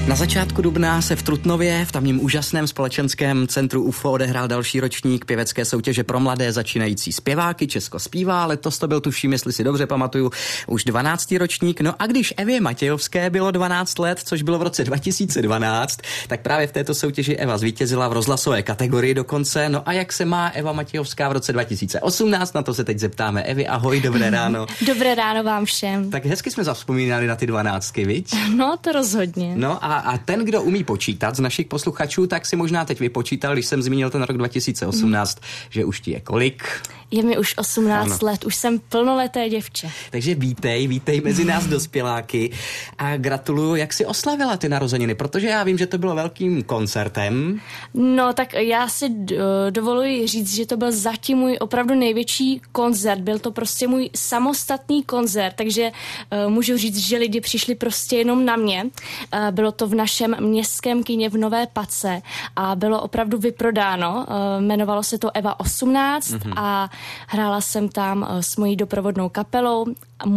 Na začátku dubna se v Trutnově, v tamním úžasném společenském centru UFO, odehrál další ročník pěvecké soutěže pro mladé začínající zpěváky. Česko zpívá, letos to byl, tuším, jestli si dobře pamatuju, už 12. ročník. No a když Evě Matějovské bylo 12 let, což bylo v roce 2012, tak právě v této soutěži Eva zvítězila v rozhlasové kategorii dokonce. No a jak se má Eva Matějovská v roce 2018? Na to se teď zeptáme. Evi, ahoj, dobré ráno. Dobré ráno vám všem. Tak hezky jsme zavzpomínali na ty 12, viď? No, to rozhodně. No a ten, kdo umí počítat z našich posluchačů, tak si možná teď vypočítal, když jsem zmínil ten rok 2018, že už ti je kolik? Je mi už 18 let, už jsem plnoleté děvče. Takže vítej mezi nás dospěláky a gratuluju, jak jsi oslavila ty narozeniny, protože já vím, že to bylo velkým koncertem. No, tak já si dovoluji říct, že to byl zatím můj opravdu největší koncert, byl to prostě můj samostatný koncert, takže můžu říct, že lidi přišli prostě jenom na mě. Bylo to v našem městském kině v Nové Pace a bylo opravdu vyprodáno. Jmenovalo se to Eva 18 a hrála jsem tam s mojí doprovodnou kapelou.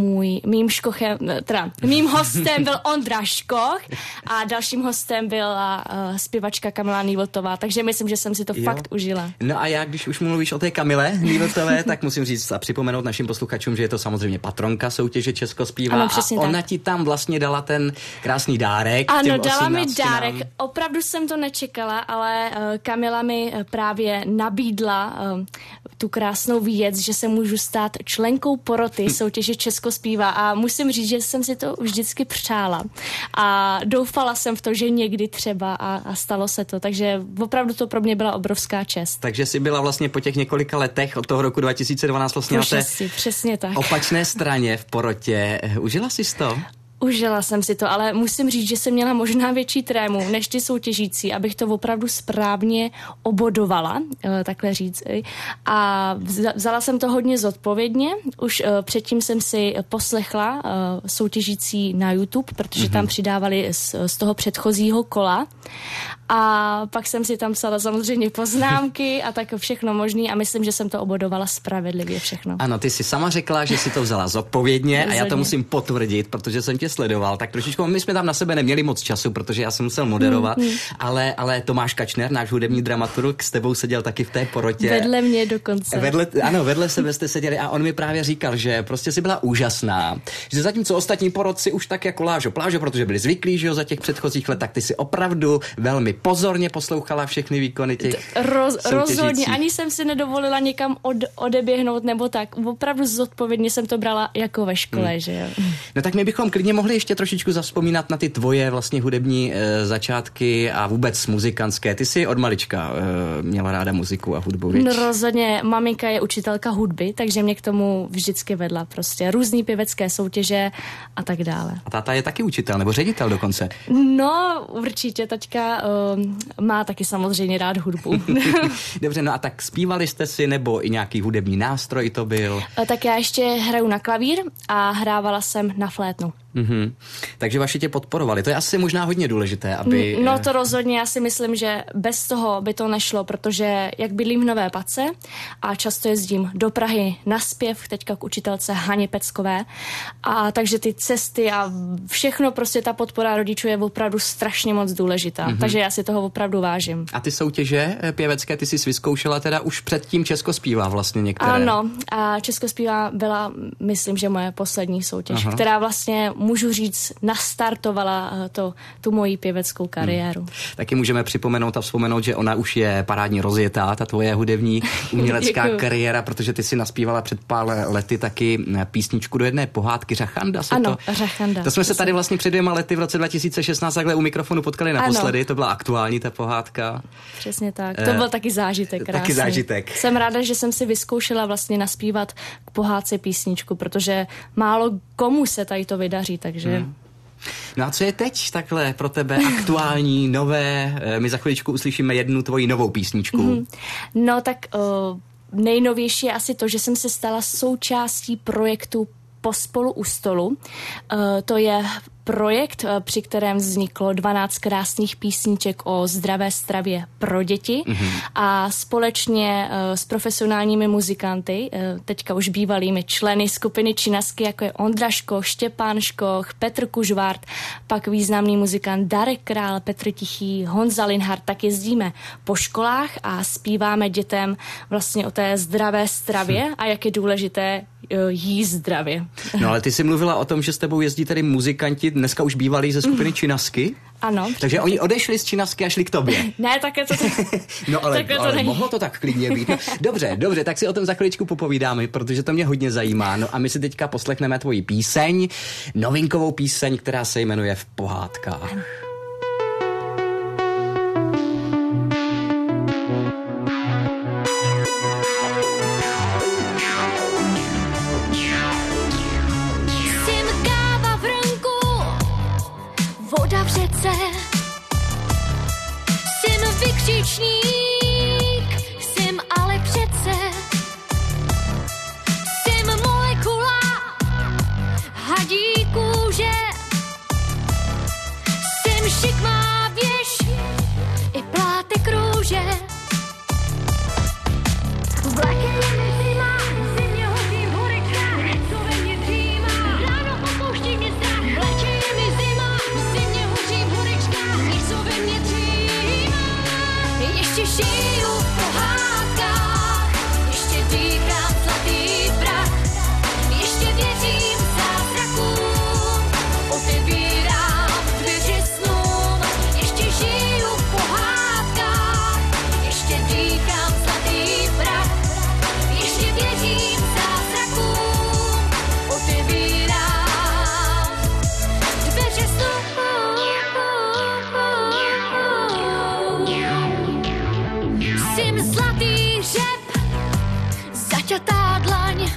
Mým hostem byl Ondra Škoch a dalším hostem byla zpěvačka Kamila Nývotová, takže myslím, že jsem si to fakt užila. No a já, když už mluvíš o té Kamile Nývotové, tak musím říct a připomenout našim posluchačům, že je to samozřejmě patronka soutěže Česko zpívá. Ano, a ona ti tam vlastně dala ten krásný dárek. Ano, dala mi dárek. Opravdu jsem to nečekala, ale Kamila mi právě nabídla tu krásnou věc, že se můžu stát členkou poroty soutěže Česko zpívá a musím říct, že jsem si to vždycky přála a doufala jsem v to, že někdy třeba a stalo se to, takže opravdu to pro mě byla obrovská čest. Takže jsi byla vlastně po těch několika letech od toho roku 2012 vlastně na té přesně tak. Opačné straně v porotě. Užila jsi to? Užila jsem si to, ale musím říct, že jsem měla možná větší trému než ty soutěžící, abych to opravdu správně obodovala, takhle říct. A vzala jsem to hodně zodpovědně. Už předtím jsem si poslechla soutěžící na YouTube, protože tam přidávali z toho předchozího kola. A pak jsem si tam psala samozřejmě poznámky a tak všechno možný a myslím, že jsem to obodovala spravedlivě všechno. Ano, ty jsi sama řekla, že si to vzala zodpovědně a já to musím potvrdit, protože jsem tě sledoval, tak trošičku, my jsme tam na sebe neměli moc času, protože já jsem musel moderovat, ale Tomáš Kačner, náš hudební dramaturg, s tebou seděl taky v té porotě. Vedle mě dokonce. Vedle sebe jste seděli a on mi právě říkal, že prostě si byla úžasná, že zatímco ostatní porotci už tak jako plážo, protože byli zvyklí, že jo, za těch předchozích let, tak ty si opravdu velmi pozorně poslouchala všechny výkony těch rozhodně, ani jsem si nedovolila někam odeběhnout nebo tak. Opravdu zodpovědně jsem to brala jako ve škole, že jo. No tak my bychom klidně mohli ještě trošičku zavzpomínat na ty tvoje vlastně hudební začátky a vůbec muzikantské. Ty jsi od malička měla ráda muziku a hudbu, víš? No rozhodně, maminka je učitelka hudby, takže mě k tomu vždycky vedla prostě různý pěvecké soutěže a tak dále. A táta je taky učitel nebo ředitel dokonce? No určitě, taťka má taky samozřejmě rád hudbu. Dobře, no a tak zpívali jste si nebo i nějaký hudební nástroj to byl? Tak já ještě hraju na klavír a hrávala jsem na flétnu. Takže vaši tě podporovali. To je asi možná hodně důležité, aby... No to rozhodně, já si myslím, že bez toho by to nešlo, protože jak bydlím v Nové Pace a často jezdím do Prahy na zpěv, teďka k učitelce Haně Peckové, a takže ty cesty a všechno, prostě ta podpora rodičů je opravdu strašně moc důležitá. Takže já si toho opravdu vážím. A ty soutěže pěvecké, ty jsi vyzkoušela teda už předtím Česko zpívá vlastně některé? Ano, a Česko zpívá byla, myslím, že moje poslední soutěž, která vlastně můžu říct, nastartovala tu moji pěveckou kariéru. Taky můžeme připomenout a vzpomenout, že ona už je parádně rozjetá, ta tvoje hudební umělecká kariéra, protože ty si naspívala před pár lety taky písničku do jedné pohádky Řachanda. Řachanda. To jsme se tady vlastně před 2 lety v roce 2016 takhle u mikrofonu potkali naposledy, to byla aktuální ta pohádka. Přesně tak, to byl taky zážitek krásný. Taky zážitek. Jsem ráda, že jsem si vyzkoušela vlastně naspívat k pohádce písničku, protože málo komu se tady to vydaří, takže... No a co je teď takhle pro tebe aktuální, nové? My za chviličku uslyšíme jednu tvoji novou písničku. No tak nejnovější je asi to, že jsem se stala součástí projektu Pospolu u stolu. To je projekt, při kterém vzniklo 12 krásných písniček o zdravé stravě pro děti a společně s profesionálními muzikanty, teďka už bývalými členy skupiny Činasky, jako je Ondra Škoch, Štěpán Škoch, Petr Kužvart, pak významný muzikant Darek Král, Petr Tichý, Honza Linhart, tak jezdíme po školách a zpíváme dětem vlastně o té zdravé stravě a jak je důležité jíst zdravě. No ale ty jsi mluvila o tom, že s tebou jezdí tady muzikanti, dneska už bývalí ze skupiny Činasky. Ano. Takže oni odešli z Činasky a šli k tobě. Ne, také to no ale mohlo to tak klidně být. No, dobře, tak si o tom za chviličku popovídáme, protože to mě hodně zajímá. No a my si teďka poslechneme tvoji píseň, novinkovou píseň, která se jmenuje V pohádkách. Voda v řece, jsem vykřičník, jsem ale přece, jsem molekula hadí kůže, jsem šikmá věž i plátek růže. Vlaky mi zima, zimě hodí v horečkách, co ve mně dřímá, ráno opouští mě strach, vlaky mi zima, zimě hodí v horečkách, co ve mně dřímá. Ještě žiju v pohádkách, ještě dýchám zlatý prach, ještě věřím zázrakům, otevírám dveře snům. Ještě žiju v pohádkách, ještě dýchám zlatý prach, ještě věřím zázrakům, otevírám dveře snům. Jsem zlatý řep, zaťatá dlaň,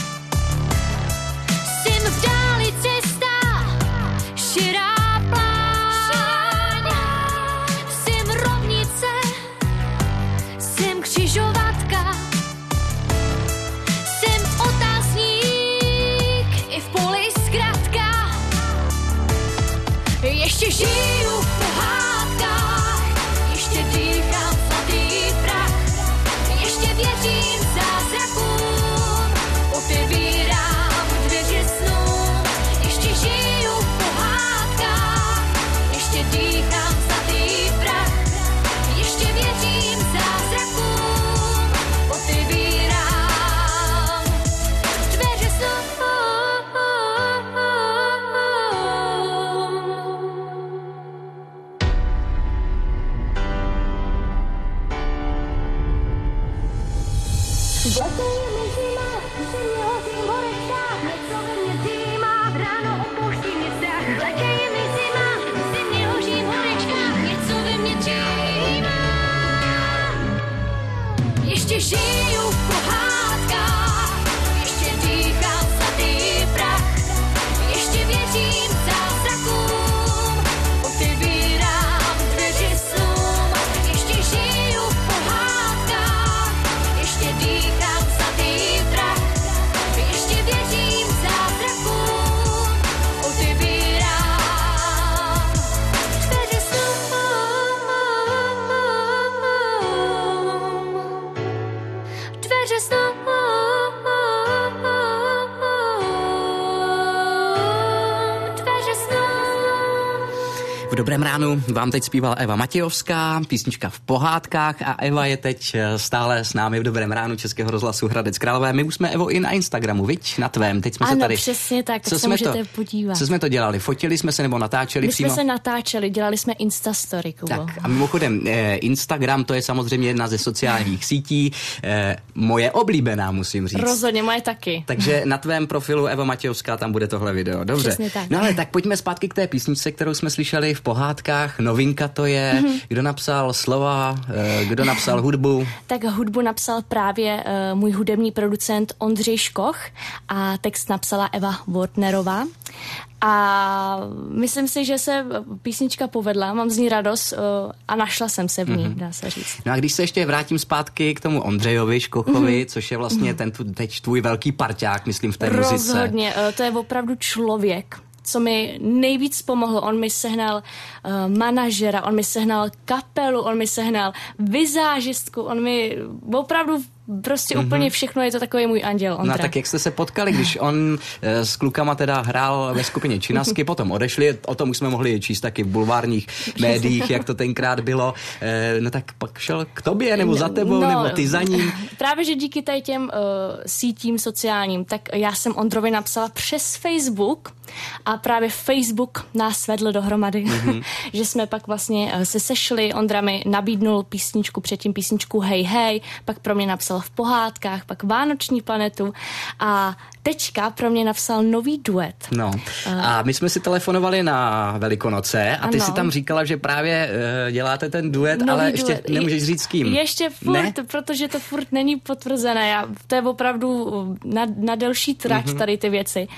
jsem v dáli cesta, širá pláň, jsem rovnice, jsem křižovatka, jsem otázník i v poli zkratka. Ještě žiju v pohádkách, ještě dýchám zlatý prach, ještě věřím zázrakům, otevírám dveře snům. Ještě žiju v pohádkách, ještě dýchám zlatý prach, ještě věřím zázrakům, otevírám dveře snům. Vlaky mi zima, zimě hodí v horečkách, něco ve mně dřímá, ráno opouští mě strach. Vlaky mi zima, zimě hoří v horečkách, něco ve mně dřímá. Ještě žiju v pohádkách, ještě dýchám zlatý prach, ještě věřím zázrakům, otevírám dveře snům. Ještě žiju v pohádkách, ještě dýchám zlatý prach, ještě věřím zázrakům, otevírám dveře snům. Dveře snům. Dveře snům. V dobrém ránu vám teď zpívala Eva Matějovská, písnička V pohádkách a Eva je teď stále s námi v dobrém ránu Českého rozhlasu Hradec Králové. My už jsme, Evo, i na Instagramu, viď? Na tvém. Teď jsme se tady... Ano, přesně tak, tak se můžete podívat. Co jsme to dělali? Fotili jsme se nebo natáčeli My přímo? jsme se natáčeli, dělali jsme Instastory, Kubo. Tak a mimochodem Instagram, to je samozřejmě jedna ze sociálních sítí, moje oblíbená, musím říct. Rozhodně, moje taky. Takže na tvém profilu Eva Matějovská tam bude tohle video. Dobře. Přesně tak. No ale tak pojďme zpátky k té písničce, kterou jsme slyšeli V pohádkách. Novinka to je. Kdo napsal slova, kdo napsal hudbu? Tak hudbu napsal právě můj hudební producent Ondřej Škoch a text napsala Eva Wortnerová. A myslím si, že se písnička povedla, mám z ní radost a našla jsem se v ní, dá se říct. No a když se ještě vrátím zpátky k tomu Ondřejovi Škochovi, což je vlastně teď tvůj velký parťák, myslím, v té muzice. Rozhodně, to je opravdu člověk. co mi nejvíc pomohlo. On mi sehnal manažera, on mi sehnal kapelu, on mi sehnal vizážistku, on mi opravdu prostě úplně všechno, je to takový můj anděl, Ondra. No tak jak jste se potkali, když on s klukama teda hrál ve skupině Činasky, potom odešli, o tom už jsme mohli číst taky v bulvárních médiích, jak to tenkrát bylo, no tak pak šel k tobě, nebo za tebou, nebo ty za ním? Právě, že díky tady těm sítím sociálním, tak já jsem Ondrovi napsala přes Facebook a právě Facebook nás vedl dohromady, že jsme pak vlastně se sešli, Ondra mi nabídnul písničku, předtím písničku Hej hej, pak pro mě napsal V pohádkách, pak Vánoční planetu a teďka pro mě napsal nový duet. No a my jsme si telefonovali na Velikonoce a ty si tam říkala, že právě děláte ten duet, nový ale ještě duet. Nemůžeš říct s kým. Ještě furt, protože to furt není potvrzené. To je opravdu na delší trať tady ty věci.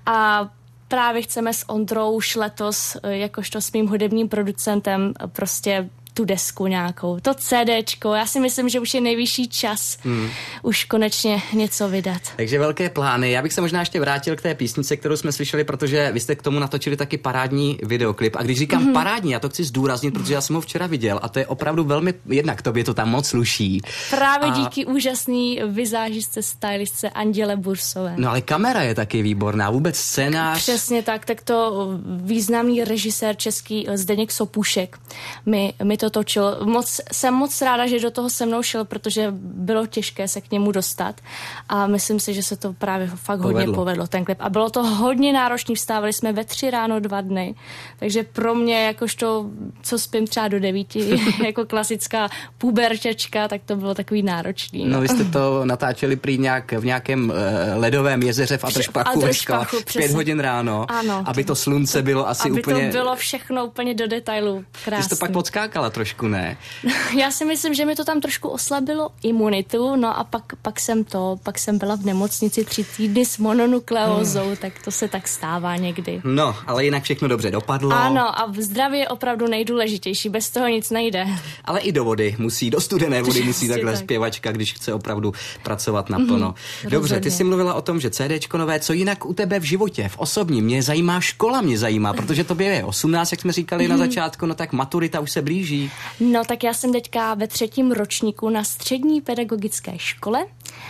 A právě chceme s Ondrou už letos, jakožto s mým hudebním producentem, prostě tu desku nějakou, to CDčko. Já si myslím, že už je nejvyšší čas už konečně něco vydat. Takže velké plány. Já bych se možná ještě vrátil k té písnice, kterou jsme slyšeli, protože vy jste k tomu natočili taky parádní videoklip. A když říkám parádní, já to chci zdůraznit, protože já jsem ho včera viděl a to je opravdu velmi, jednak tobě to tam moc sluší. Právě díky úžasný vizážistce, stylistce Anděle Bursové. No ale kamera je taky výborná, vůbec scénář. Přesně tak to významný režisér český Zdeněk Sopušek mi to točil. Jsem moc ráda, že do toho se mnou šel, protože bylo těžké se k němu dostat a myslím si, že se to právě fakt hodně povedlo ten klip. A bylo to hodně náročný, vstávali jsme ve 3 ráno 2 dny, takže pro mě jakožto, co spím třeba do 9, jako klasická puberčečka, tak to bylo takový náročný. No vy jste to natáčeli prý v nějakém ledovém jezeře v Atršpachu ve škole, 5 hodin ráno, ano, aby to slunce bylo asi úplně... Aby to bylo všechno úplně do detailu krásný. Ty jsi to pak podskákala trošku, ne? Já si myslím, že mi to tam trošku oslabilo imunitu, no a pak jsem byla v nemocnici 3 týdny s mononukleózou, tak to se tak stává někdy. No, ale jinak všechno dobře dopadlo. Ano, a zdraví je opravdu nejdůležitější, bez toho nic nejde. Ale i do vody do studené vody musí takhle zpěvačka, když chce opravdu pracovat naplno. Dobře, ty jsi mluvila o tom, že CDčko nové, co jinak u tebe v životě, v osobním, mě zajímá škola, protože tobě je 18, jak jsme říkali na začátku, no tak maturita už se blíží. No tak já jsem teďka ve 3. ročníku na střední pedagogické škole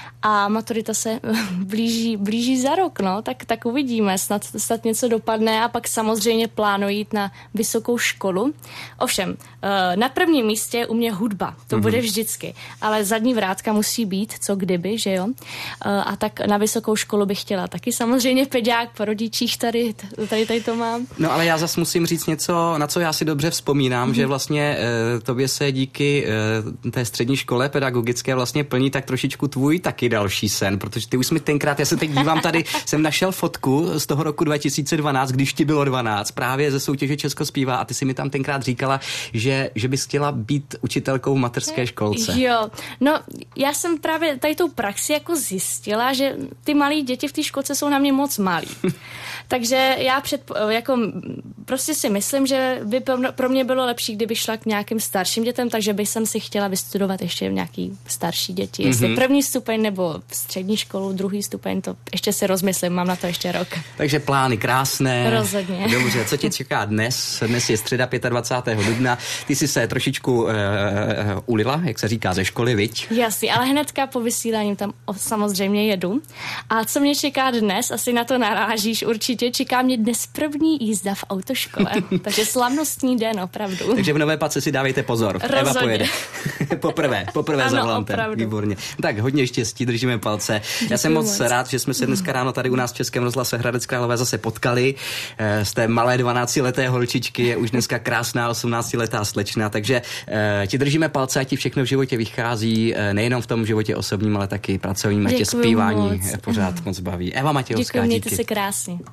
a maturita se blíží za rok, no, tak uvidíme, snad něco dopadne a pak samozřejmě plánuji jít na vysokou školu. Ovšem, na prvním místě je u mě hudba, to bude vždycky, ale zadní vrátka musí být, co kdyby, že jo? A tak na vysokou školu bych chtěla taky samozřejmě peďák po rodičích, tady to mám. No ale já zas musím říct něco, na co já si dobře vzpomínám, že vlastně tobě se díky té střední škole pedagogické vlastně plní tak trošičku tvůj taky další sen, protože ty už mi tenkrát, já se teď dívám tady, jsem našel fotku z toho roku 2012, když ti bylo 12, právě ze soutěže Česko zpívá a ty si mi tam tenkrát říkala, že bys chtěla být učitelkou v mateřské školce. Jo, no já jsem právě tady tou praxi jako zjistila, že ty malí děti v té školce jsou na mě moc malí. Takže já prostě si myslím, že by pro mě bylo lepší, kdyby šla k nějakým starším dětem, takže bych jsem si chtěla vystudovat ještě nějaký starší děti. Jestli 1. stupeň nebo střední školu, 2. stupeň, to ještě si rozmyslím, mám na to ještě rok. Takže plány krásné. Rozhodně. Dobře, co tě čeká dnes? Dnes je středa 25. dubna. Ty jsi se trošičku ulila, jak se říká, ze školy, viď? Jasně, ale hnedka po vysílání tam samozřejmě jedu. A co mě čeká dnes, asi na to narážíš určitě, čeká mě dnes první jízda v autoškole. Takže slavnostní den, opravdu. Takže v Nové Pace si dávejte pozor. Rozhodně. Eva pojede. poprvé za volantem. Výborně. Tak hodně štěstí, držíme palce. Já jsem moc rád, že jsme se dneska ráno tady u nás v Českém rozhlase Hradec Králové zase potkali. Z té malé 12leté holčičky je už dneska krásná 18letá slečna, takže ti držíme palce a ti všechno v životě vychází, nejenom v tom životě osobním, ale taky pracovním, a tě zpívání pořád moc baví. Eva Matějovská, díky. Mějte se krásně.